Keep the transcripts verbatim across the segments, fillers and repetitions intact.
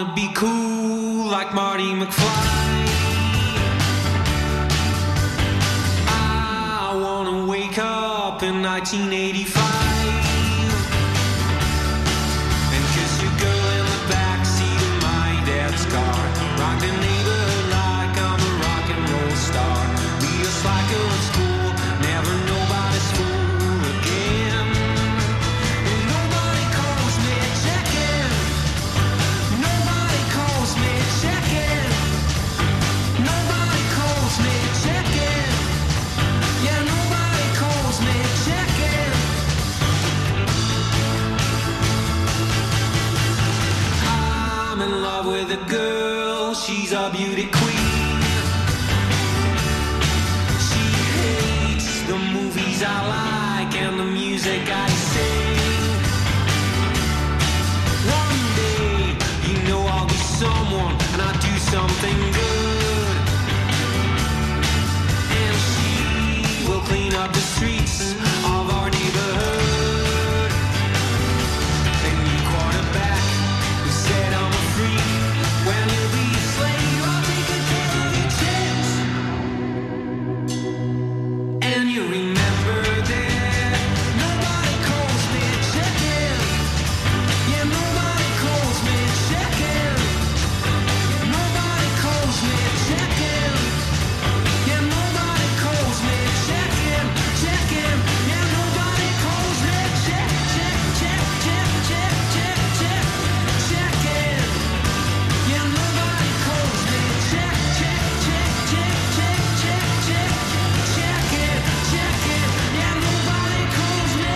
wanna be cool like Marty McFly. I wanna wake up in nineteen eighty-five and kiss your girl in the backseat of my dad's car. Rock the neighborhood like I'm a rock and roll star. Be a slacker in school, never nobody's fool again. And nobody calls me checking. Nobody calls me checking. Nobody calls me checking. Yeah, nobody calls me checking. I'm in love with a girl, she's a beauty queen. She hates the movies I like and the music I sing. One day, you know I'll be someone and I'll do something good. And she will clean up the streets of our neighborhood. And you quarterback who said I'm a freak. When you'll be a slave, I'll take care of your chicks. And you remember that nobody calls me checking. Yeah, nobody calls me checking. Nobody calls me checking. Yeah, nobody calls me checking. Checking. Yeah, nobody calls me check, check, check, check, check, check, check, checking. Yeah, nobody calls me check, check, check, check, check, check, check, checking, checking. Yeah, nobody calls me.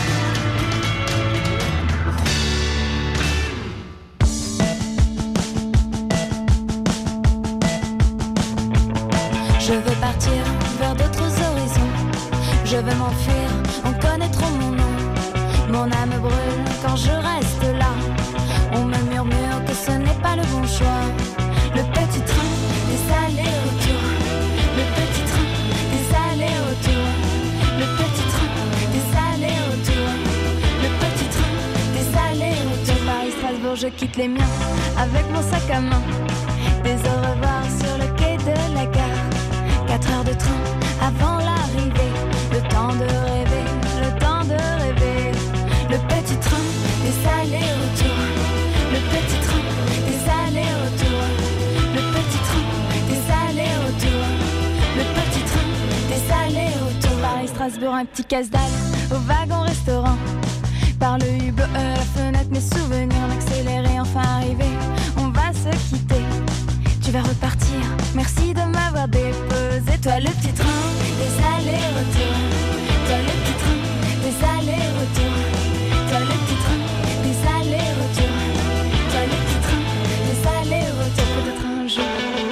Je veux partir vers d'autres horizons. Je veux m'enfuir, on connaît trop mon nom. Mon âme brûle quand je reste là. On me murmure que ce n'est pas le bon choix. Le petit train des allers-retours. Le petit train des allers-retours. Le petit train des allers-retours. Le petit train des allers-retours. Paris-Strasbourg, je quitte les miens avec mon sac à main. Des au revoir sur le quai de la gare. Quatre heures de train avant l'arrivée. Le temps de rêver, le temps de rêver. Le petit train des allers-retours. Le petit train des allers-retours. Le petit train des allers-retours. Le petit train des allers-retours. Paris-Strasbourg, un petit casse-dalle au wagon-restaurant. Par le hublot, à la fenêtre, mes souvenirs l'accéléré, enfin arrivé. On va se quitter. Tu vas repartir, merci de m'avoir déposé. Toi le petit train des allers-retours. Toi le petit train des allers-retours. Toi le petit train des allers-retours. Toi le petit train des allers-retours. Peut-être un jour.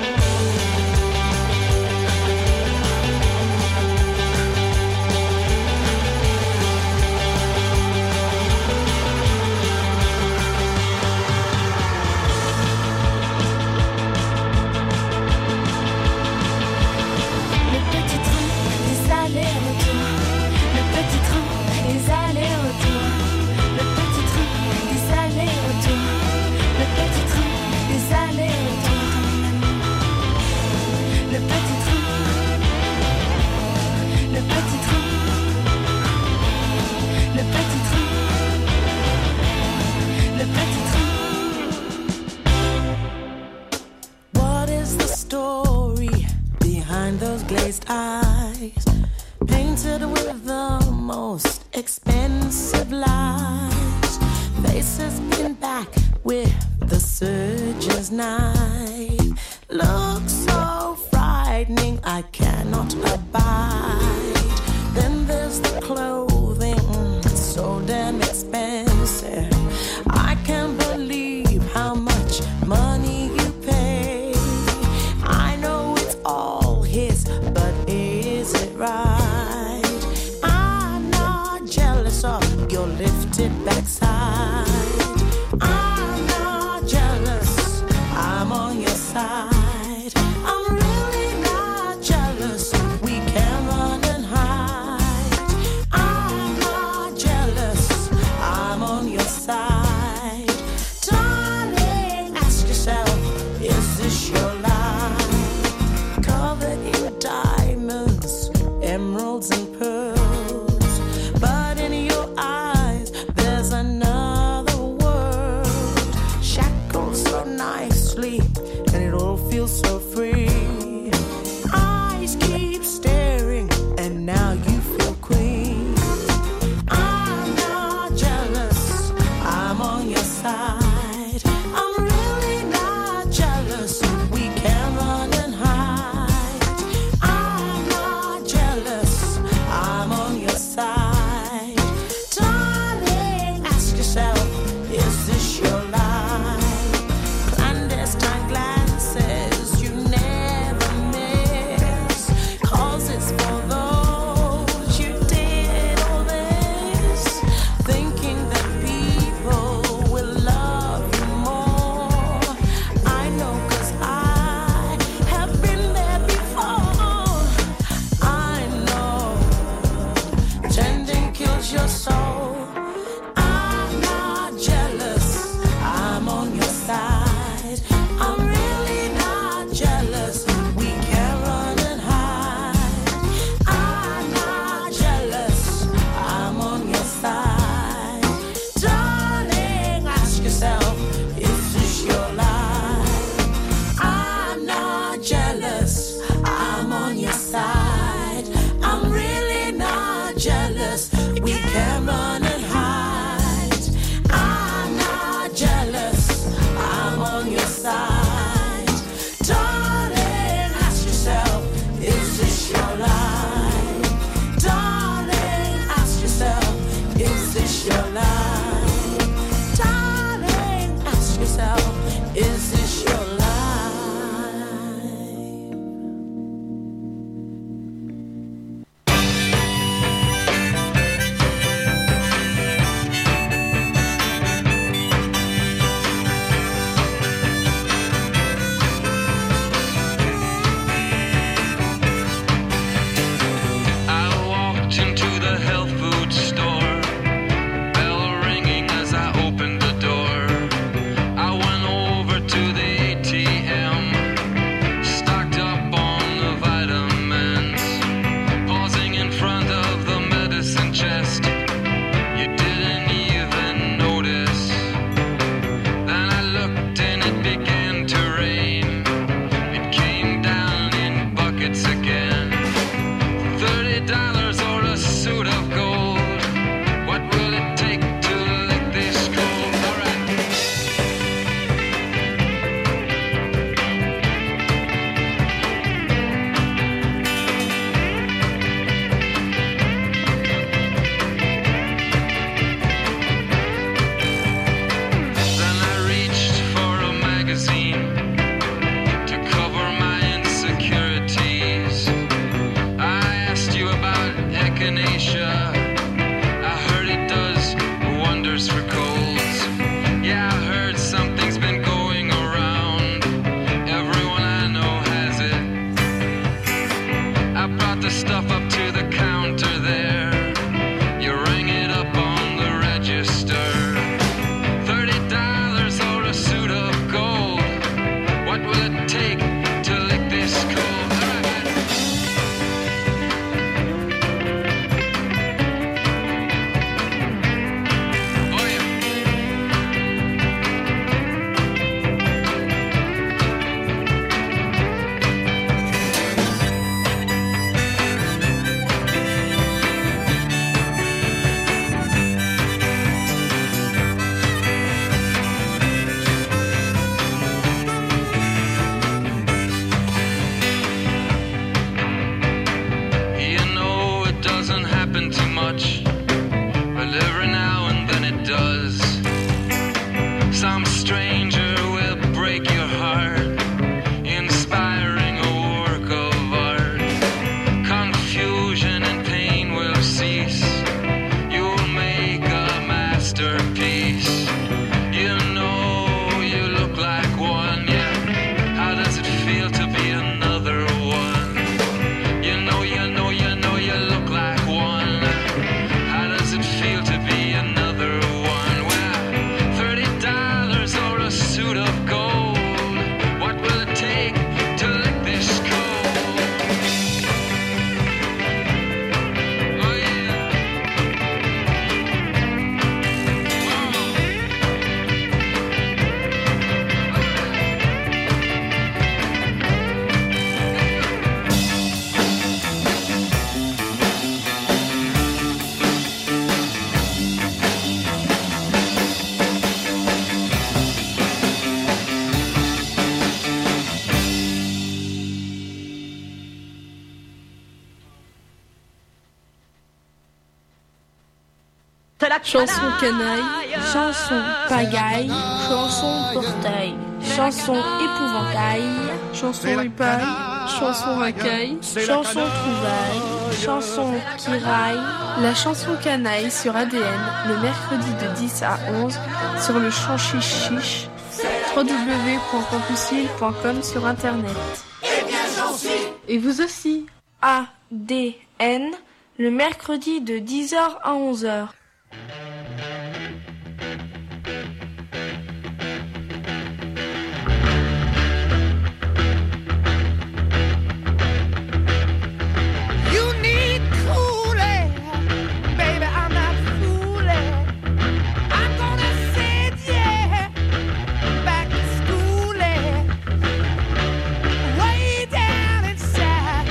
Eyes painted with the most expensive lies, faces pinned back with the surgeon's knife. Looks so frightening, I cannot abide. Then there's the clothing, so damn expensive. I can't believe how much money you pay. I know it's all his, but is it right? I'm not jealous of your lifted backside. I'm not jealous, I'm on your side. I'm really not jealous, we can run and hide. I'm not jealous, I'm on your side. Darling, ask chanson canaille, chanson pagaille, chanson portail, chanson épouvantail, chanson épaille, chanson racaille, chanson trouvaille, chanson qui raille. La chanson canaille sur A D N le mercredi de dix à onze sur le champ chiche chiche, w w w point campusile point com sur internet. Et vous aussi, A D N le mercredi de dix heures à onze heures.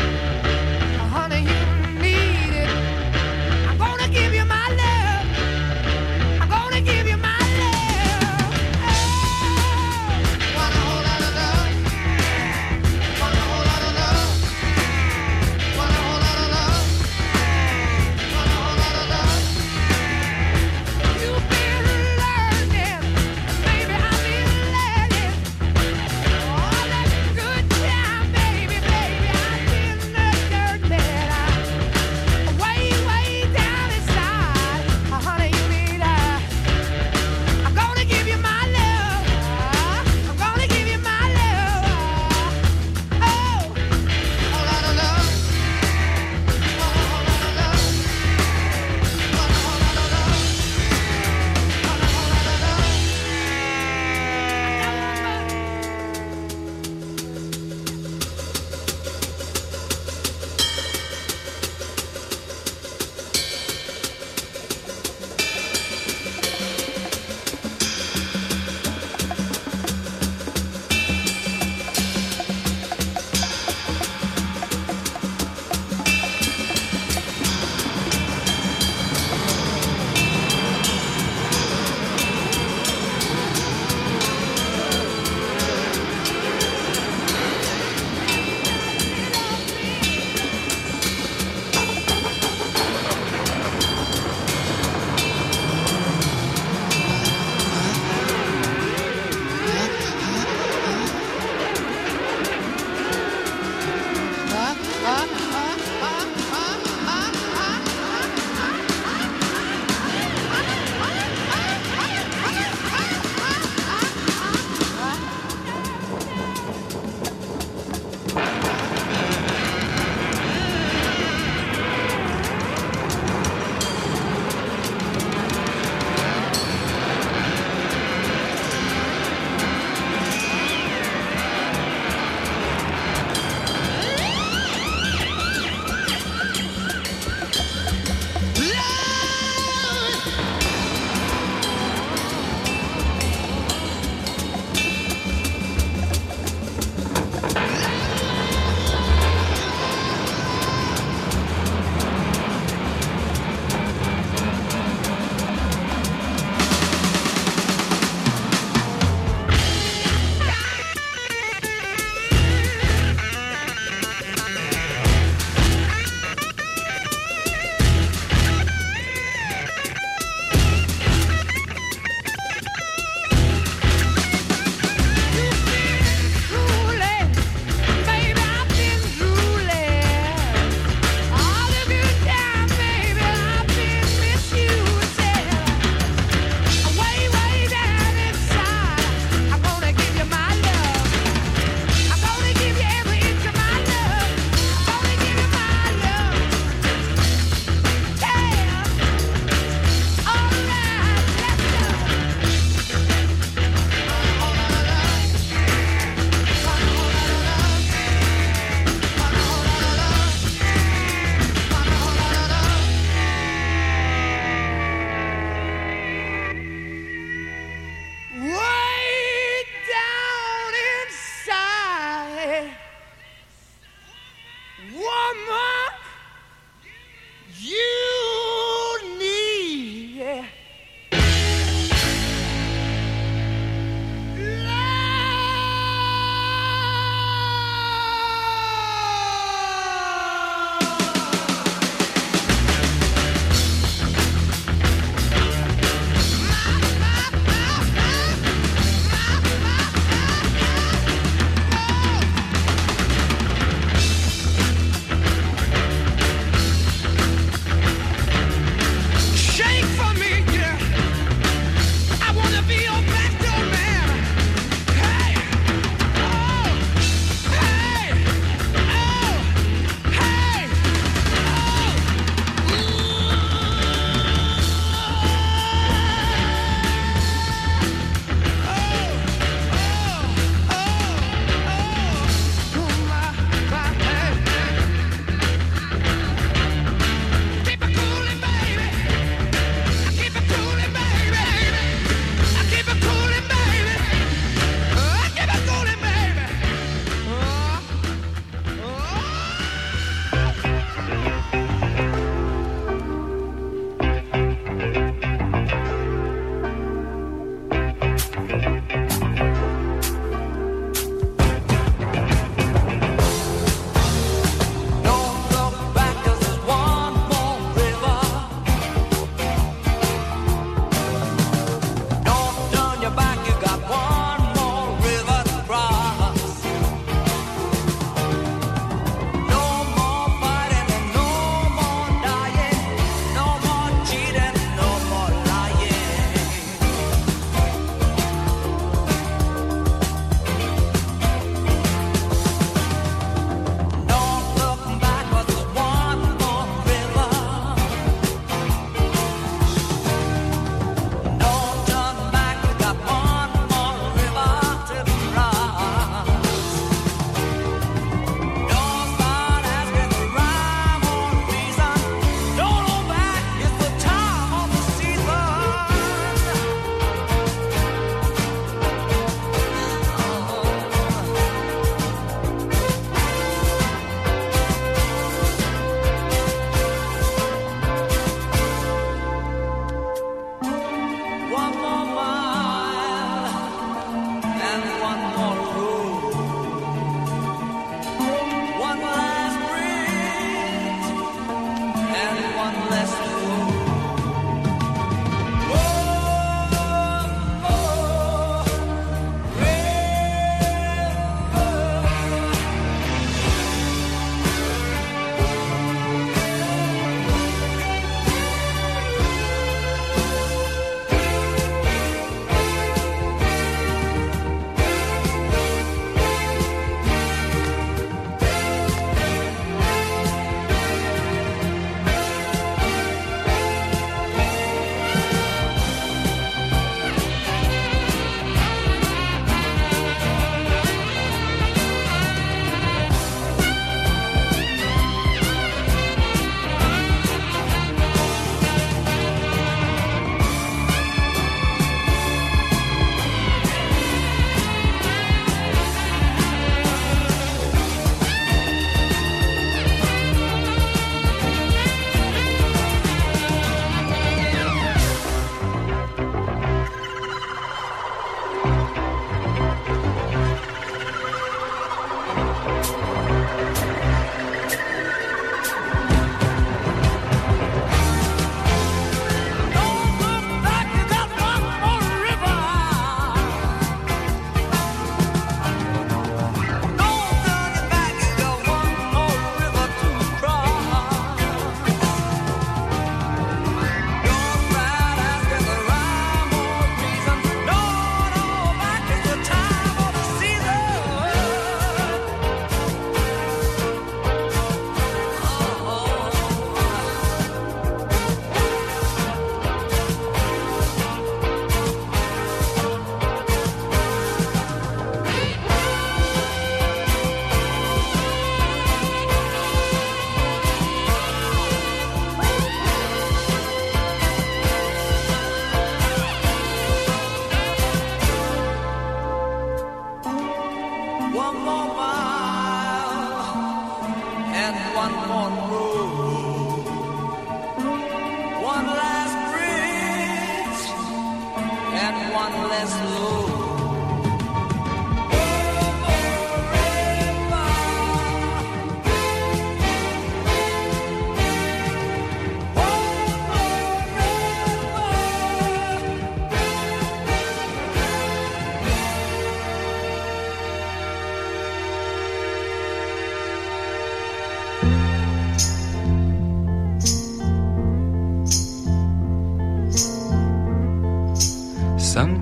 Honey, you need it. I'm gonna give you my love.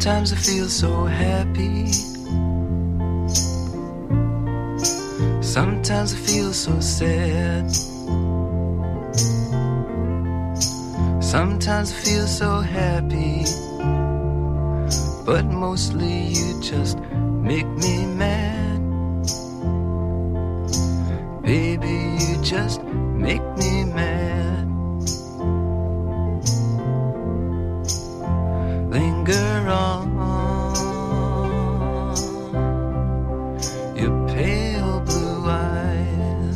Sometimes I feel so happy. Sometimes I feel so sad. Sometimes I feel so happy, but mostly you just make me mad. Baby, you just make me mad. Linger on, your pale blue eyes.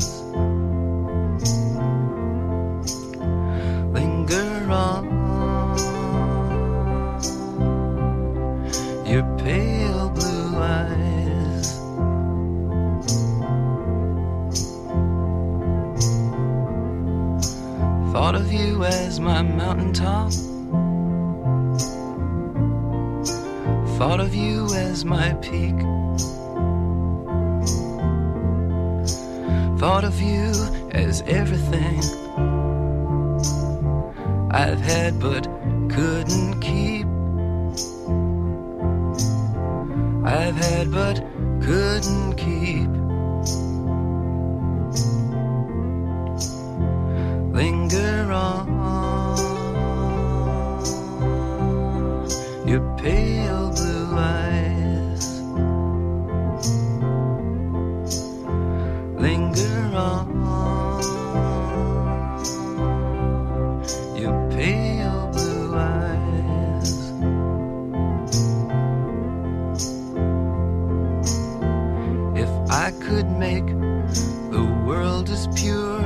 Linger on, your pale blue eyes. Thought of you as my mountaintop. Thought of you as my peak. Thought of you as everything I've had but couldn't keep. I've had but couldn't keep. Linger on, your pale blue eyes. Linger on, your pale blue eyes. If I could make the world as pure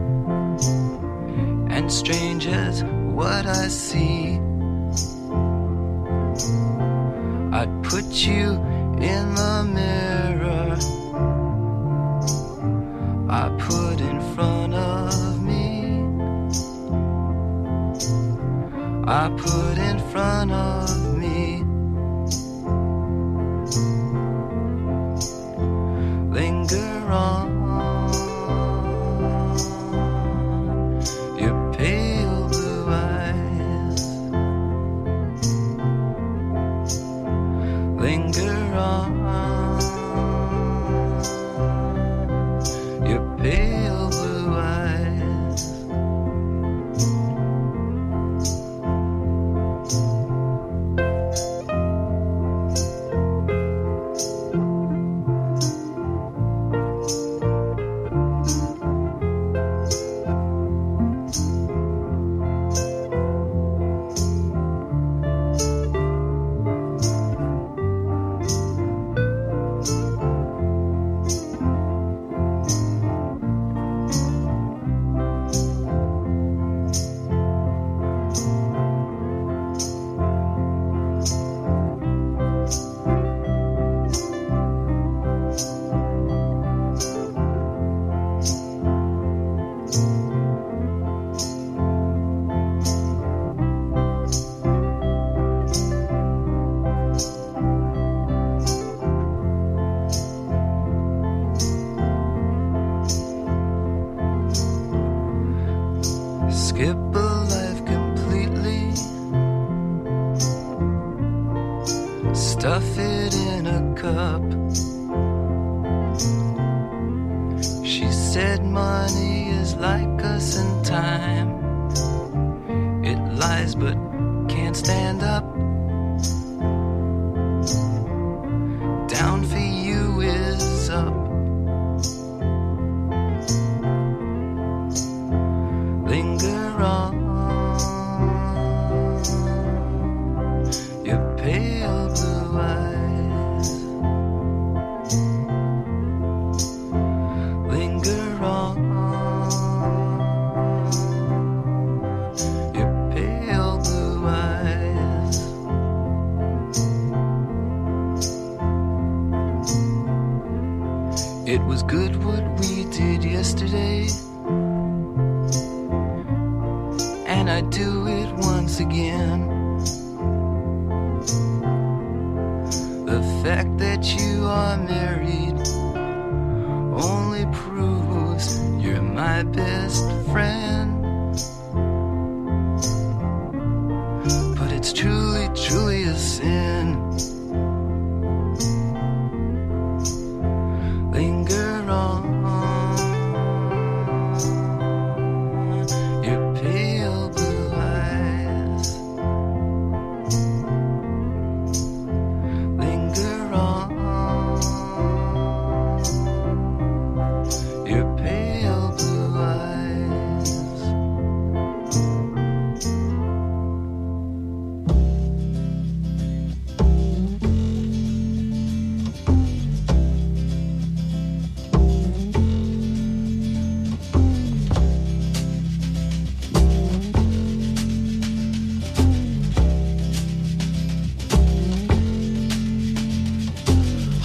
and strange as what I see, I'd put you in the mirror I put in front of me. I put in front of me. Linger on, your pale blue eyes. Linger on, your pale blue eyes. Skip a life completely, stuff it in a cup. She said money is like us in time. It lies but can't stand up. Down for you is up. Linger on, your pale blue eyes. Linger on, your pale blue eyes. It was good what we did yesterday, and I'd do it once again. The fact that you are married only proves you're my best friend. But it's truly, truly a sin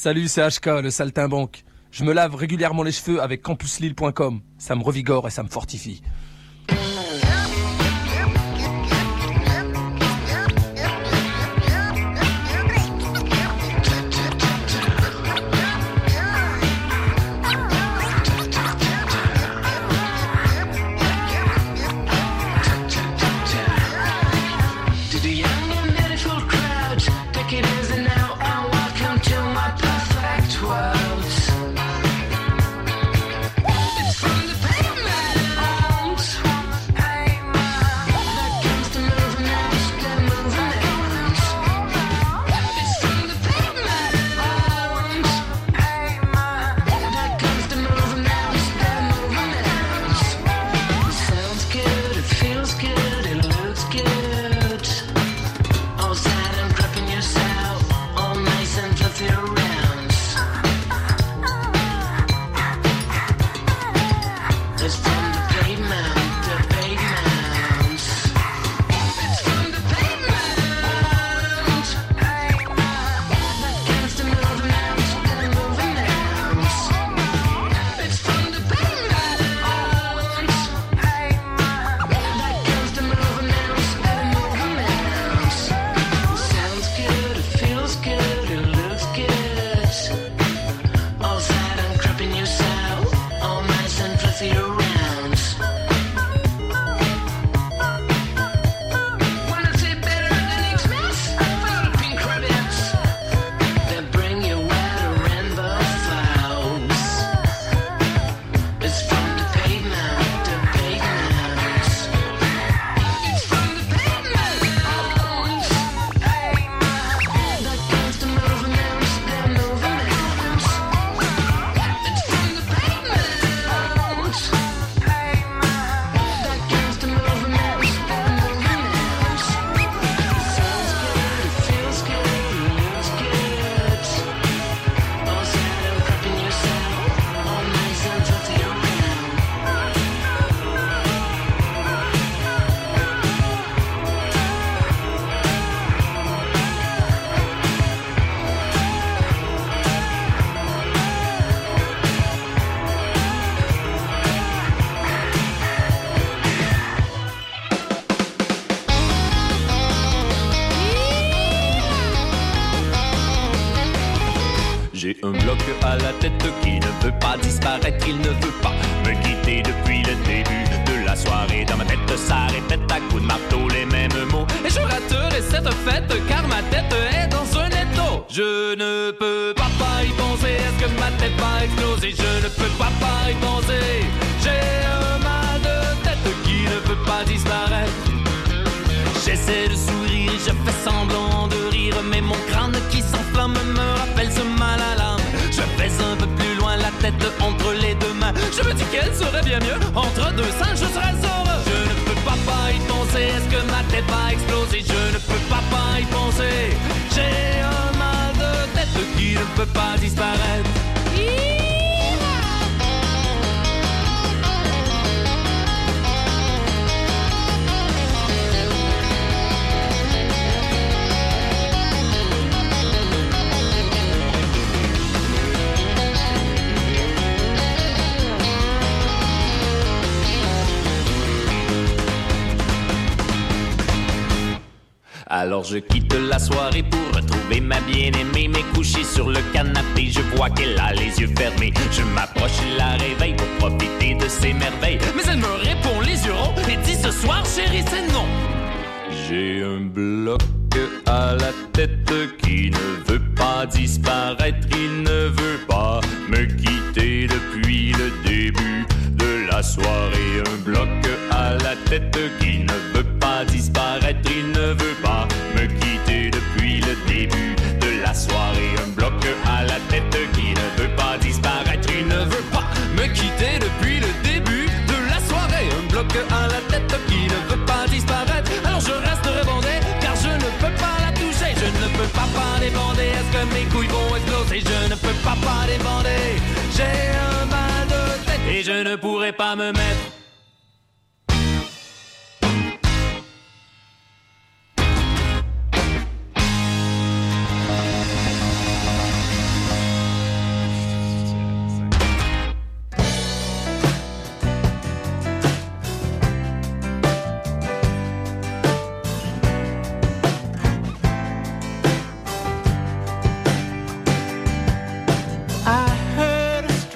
Salut, c'est H K, le saltimbanque. Je me lave régulièrement les cheveux avec campus lille point com. Ça me revigore et ça me fortifie. J'ai un bloc à la tête qui ne veut pas disparaître, il ne veut pas me quitter depuis le début de la soirée. Dans ma tête, ça répète à coups de marteau les mêmes mots. Et je raterai cette fête car ma tête est dans un étau. Je ne peux pas, pas y penser, est-ce que ma tête va exploser? Je ne peux pas, pas y penser. J'ai un mal de tête qui ne veut pas disparaître. J'essaie de sourire, je fais semblant de rire, mais mon crâne qui s'enflamme me rappelle ce mal à l'âme. Je fais un peu plus loin la tête entre les deux mains. Je me dis qu'elle serait bien mieux entre deux seins, je serais heureux. Je ne peux pas, pas y penser, est-ce que ma tête va exploser? Je ne peux pas, pas y penser. J'ai un mal de tête qui ne peut pas disparaître. Alors je quitte la soirée pour retrouver ma bien-aimée. Mais couchée sur le canapé, je vois qu'elle a les yeux fermés. Je m'approche et la réveille pour profiter de ses merveilles. Mais elle me répond les yeux ronds et dit ce soir chérie c'est non. J'ai un bloc à la tête qui ne veut pas disparaître. Il ne veut pas me quitter depuis le début de la soirée. Un bloc à la tête qui ne veut pas disparaître. Il ne veut pas me quitter depuis le début de la soirée. Un bloc à la tête qui ne veut pas disparaître. Il ne veut pas me quitter depuis le début de la soirée. Un bloc à la tête qui ne veut pas disparaître. Alors je resterai bandé car je ne peux pas la toucher. Je ne peux pas pas les bander. Est-ce que mes couilles vont exploser? Je ne peux pas pas les bander. J'ai un mal de tête et je ne pourrai pas me mettre.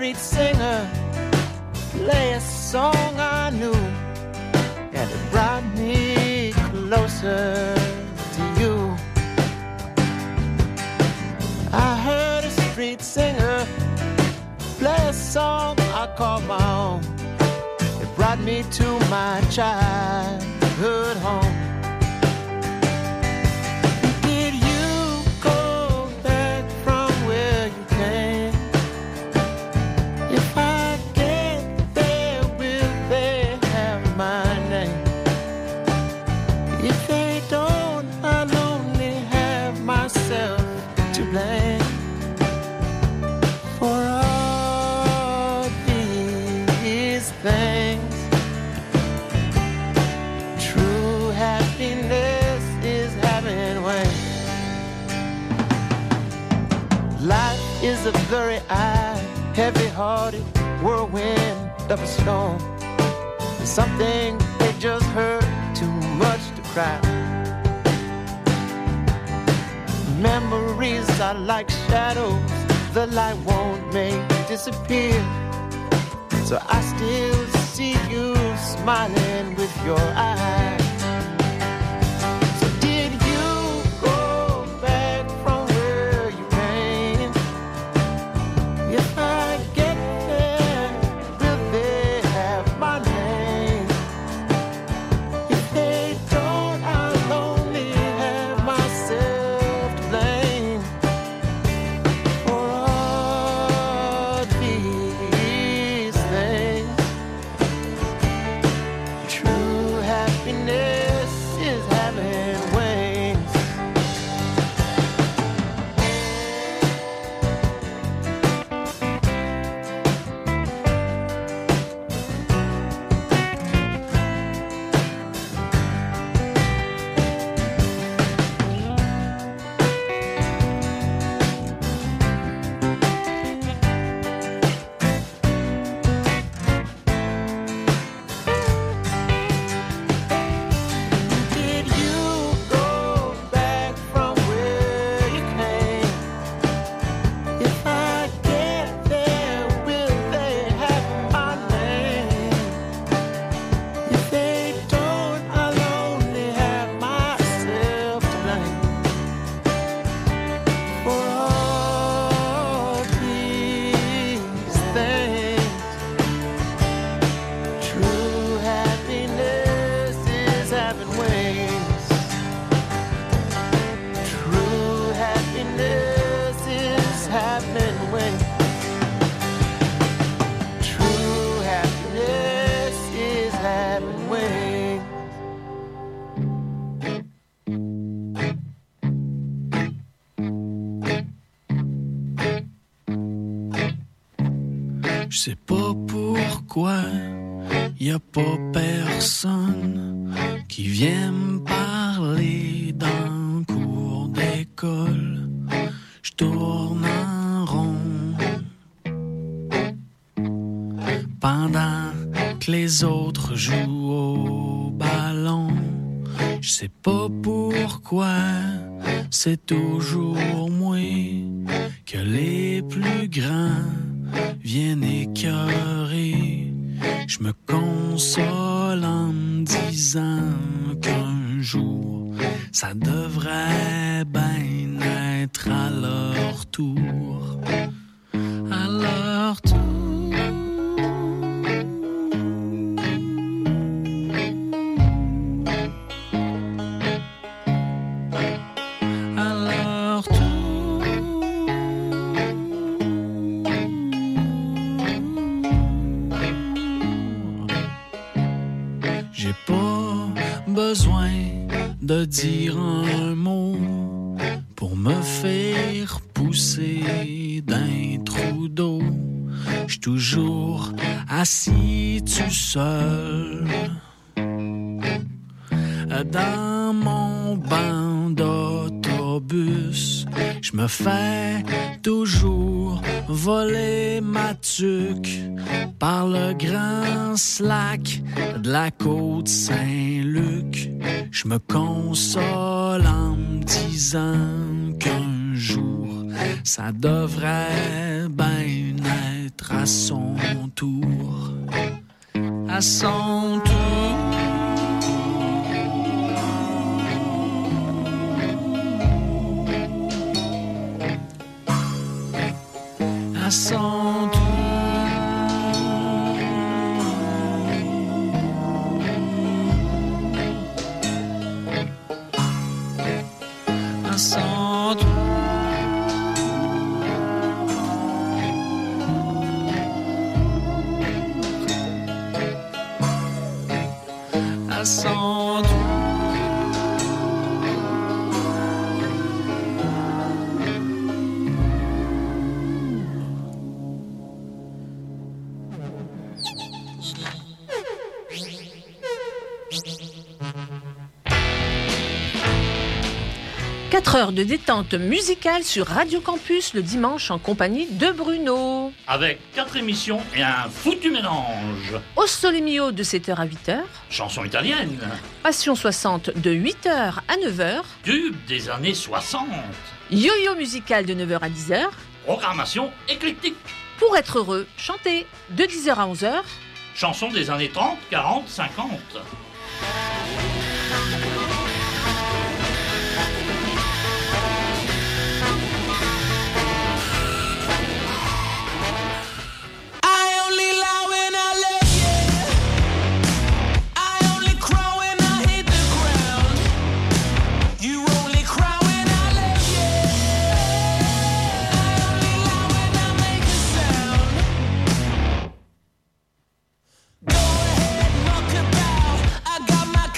street singer play a song I knew, and it brought me closer to you. I heard a street singer play a song I call my own. It brought me to my childhood home. Did you go back from where you came? If I get there, will they have my name? If they don't, I'll only have myself to blame for all these things. True happiness is having way. Life is a very eye, heavy-hearted whirlwind of a storm. Something they just heard too much to cry. Memories are like shadows the light won't make disappear. So I still see you smiling with your eyes. So did you go back from where you came? If I get there, will they have my name? If they don't, I'll only have myself to blame for all these things. True happiness is having wings. Did you go back from where you came? If I get there, will they have my name? If they don't, I'll only have myself to blame for all these things. True happiness is having wings. True happiness is having wings. True happiness is having wings. Je sais pas pourquoi y a pas personne qui vient me parler dans le cours d'école. Je tourne en rond pendant que les autres jouent au ballon. Je sais pas pourquoi c'est toujours moi que les plus grands viennent écœurer. Je me console en me disant qu'un jour ça devrait bien être à leur tour. À leur tour. À leur tour. J'ai pas besoin de dire un mot pour me faire pousser d'un trou d'eau. J'suis toujours assis tout seul dans mon banc d'autobus. Je me fais toujours voler ma tuque par le grand slack de la côte Saint-Luc. Je me console en me disant qu'un jour ça devrait bien être peut-être à son tour, à son tour. À son tour. À son tour. À son tour. quatre heures de détente musicale sur Radio Campus le dimanche en compagnie de Bruno. Avec quatre émissions et un foutu mélange. Au Sole Mio de sept heures à huit heures. Chanson italienne. Passion soixante de huit heures à neuf heures. Tube des années soixante. Yo-yo musical de neuf heures à dix heures. Programmation éclectique. Pour être heureux, chanter de dix heures à onze heures. Chansons des années trente, quarante, cinquante. Go ahead, rock about. I got my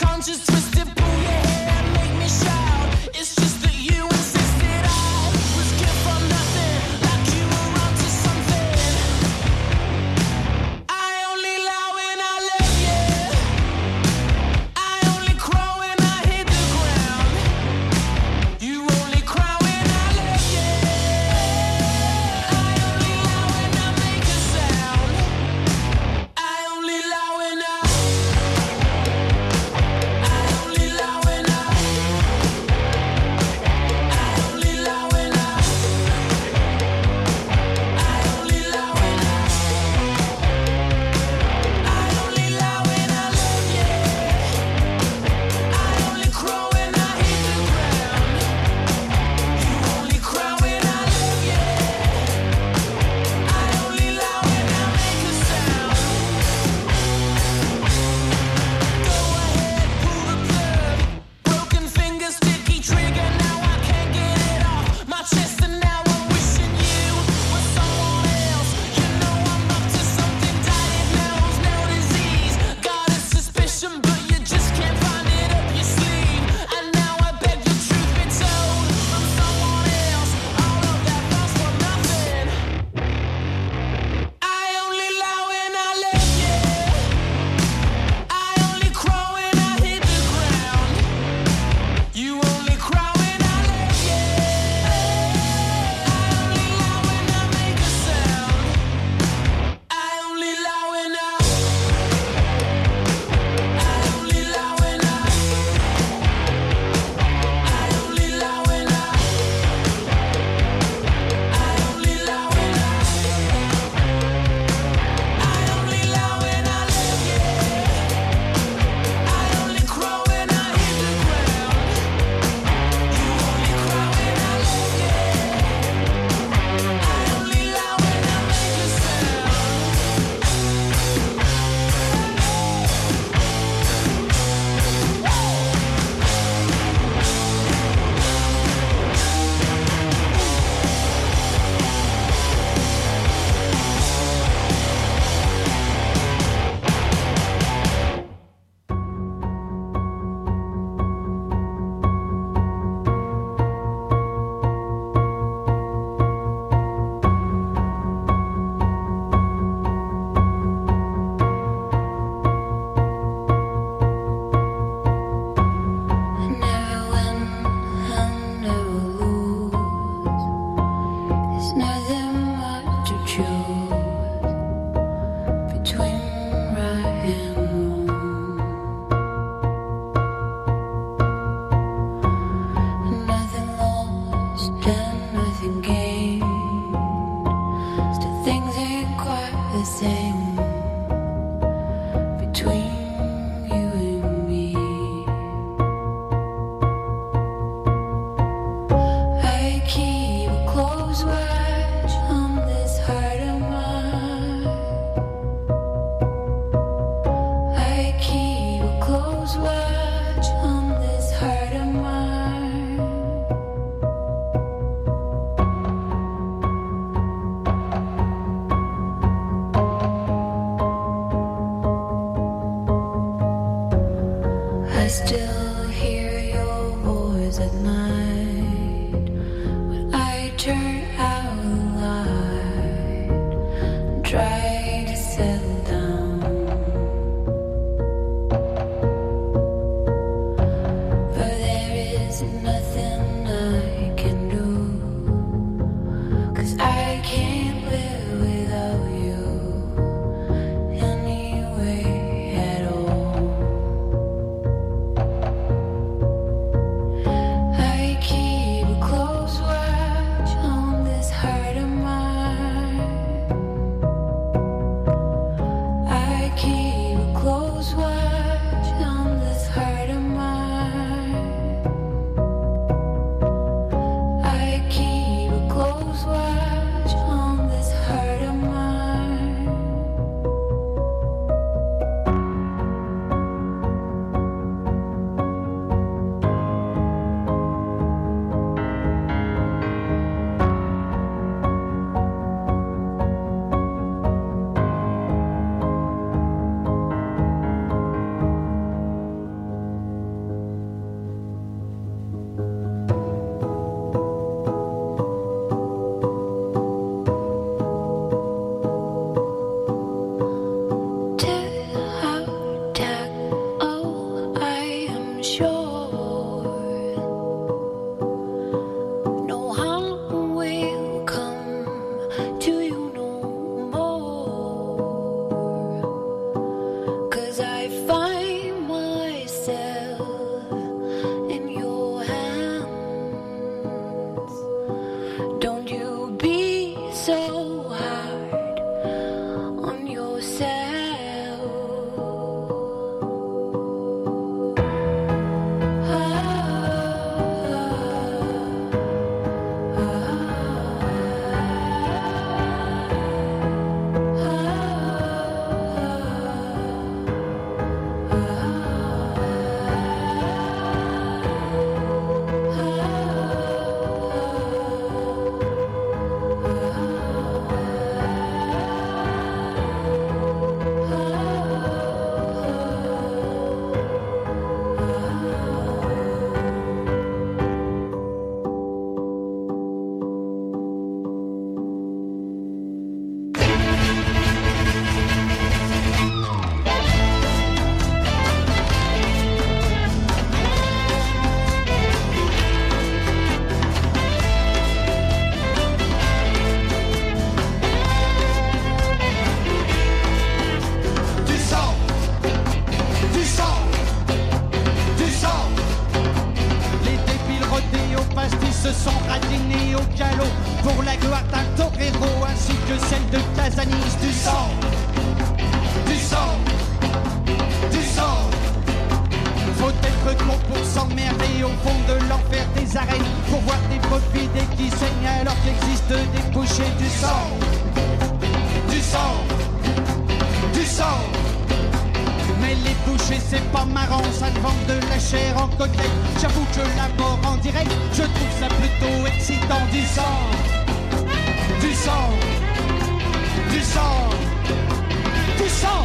se sont radinés au galop pour la gloire d'un torero ainsi que celle de Casanis. Du sang, du sang, du sang. Faut être con pour s'emmerder au fond de l'enfer des arènes, pour voir des popidés qui saignent alors qu'existent des bouchées. Du sang, du sang, du sang. Mais les bouchées c'est pas marrant, ça te vend de la chair en côtelette. J'avoue que la mort en direct, je trouve ça plutôt excitant. Du sang, du sang, du sang, du sang.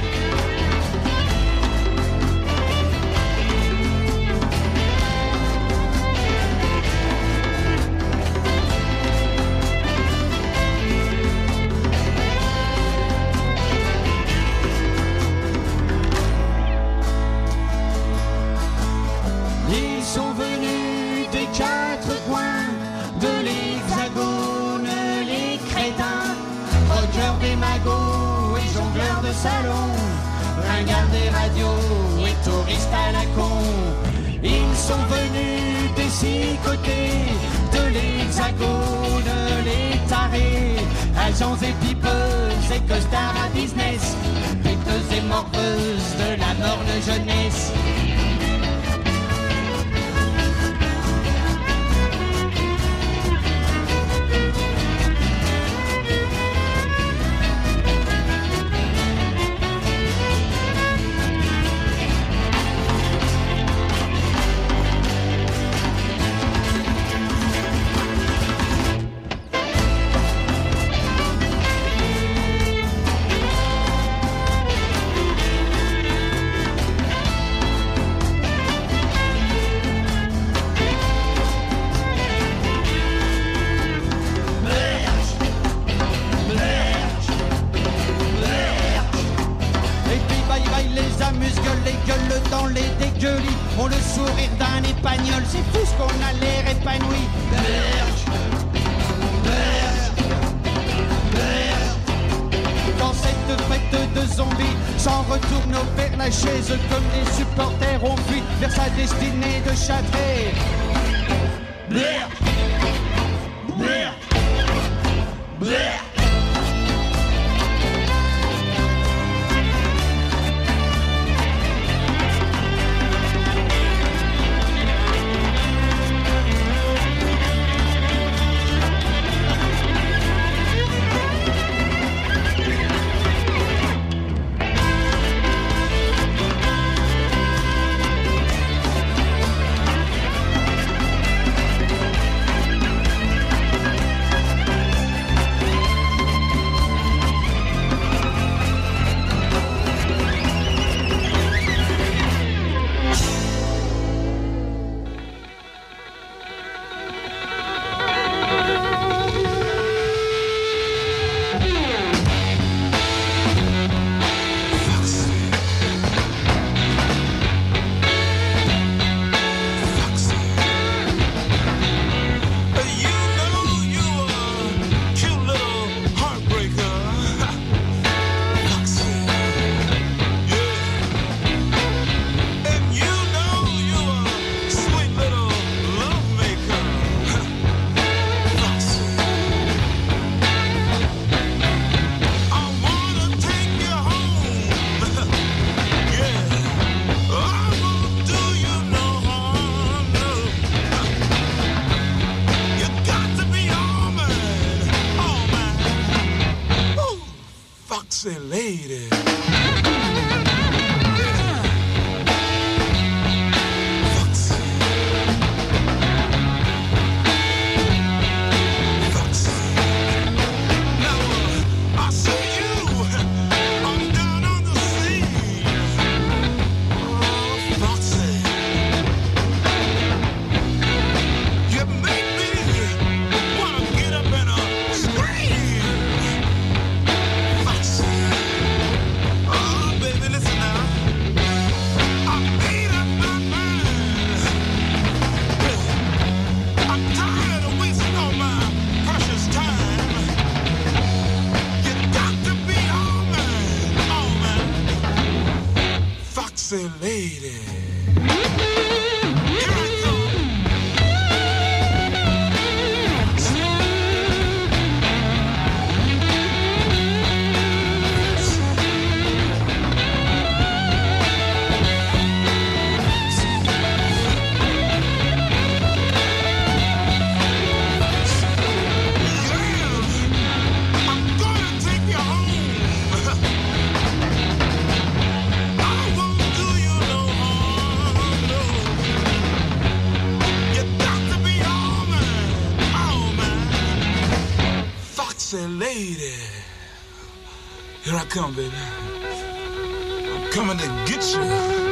Ils sont venus des quatre coins de l'Hexagone, les crétins, rockers des magots et jongleurs de salon, ringards des radios et touristes à la con. Ils sont venus des six côtés de l'Hexagone, les tarés, agents et pipeuses et costards à business, péteuses et morveuses de la morne jeunesse. Amuse-gueule, les gueules dans les dégueulis, ont le sourire d'un épagnol, c'est fou ce qu'on a l'air épanoui. Berge, berge, berge. Dans cette fête de zombies, s'en retourne vers la chaise comme les supporters ont fui vers sa destinée de châtrer. Berge, berge, berge. say, lady, here I come, baby. I'm coming to get you.